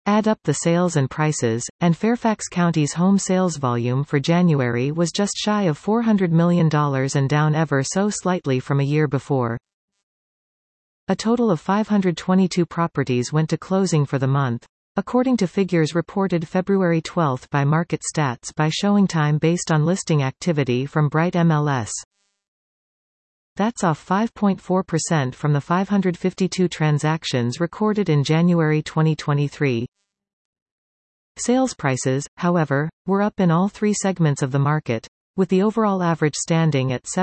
Add up the sales and prices, and Fairfax County's home sales volume for January was just shy of $400 million and down ever so slightly from a year before. A total of 522 properties went to closing for the month, according to figures reported February 12 by Market Stats by ShowingTime based on listing activity from Bright MLS. That's off 5.4% from the 552 transactions recorded in January 2023. Sales prices, however, were up in all three segments of the market, with the overall average standing at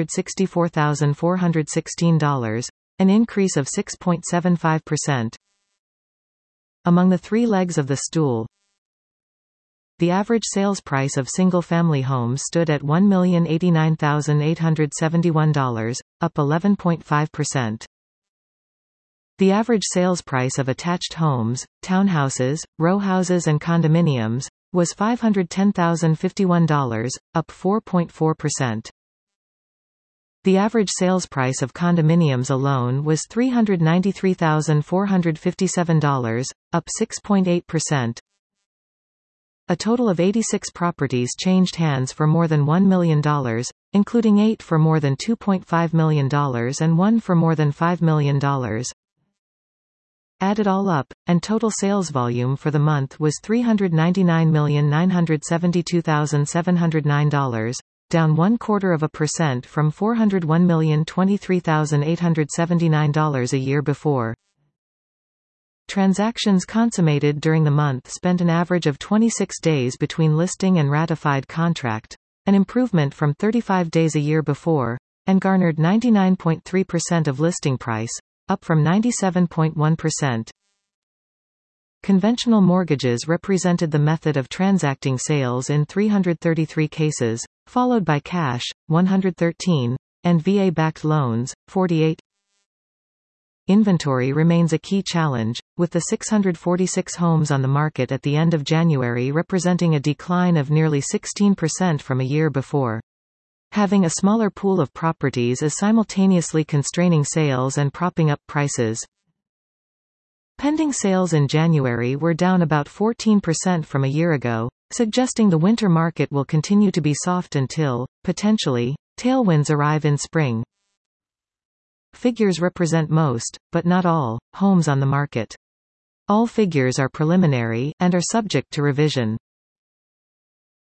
$764,416, an increase of 6.75%. Among the three legs of the stool, the average sales price of single-family homes stood at $1,089,871, up 11.5%. The average sales price of attached homes, townhouses, rowhouses and condominiums, was $510,051, up 4.4%. The average sales price of condominiums alone was $393,457, up 6.8%. A total of 86 properties changed hands for more than $1 million, including 8 for more than $2.5 million and 1 for more than $5 million. Add it all up, and total sales volume for the month was $399,972,709, down 0.25% from $401,023,879 a year before. Transactions consummated during the month spent an average of 26 days between listing and ratified contract, an improvement from 35 days a year before, and garnered 99.3% of listing price, up from 97.1%. Conventional mortgages represented the method of transacting sales in 333 cases, followed by cash, 113, and VA-backed loans, 48. Inventory remains a key challenge, with the 646 homes on the market at the end of January representing a decline of nearly 16% from a year before. Having a smaller pool of properties is simultaneously constraining sales and propping up prices. Pending sales in January were down about 14% from a year ago, suggesting the winter market will continue to be soft until, potentially, tailwinds arrive in spring. Figures represent most, but not all, homes on the market. All figures are preliminary, and are subject to revision.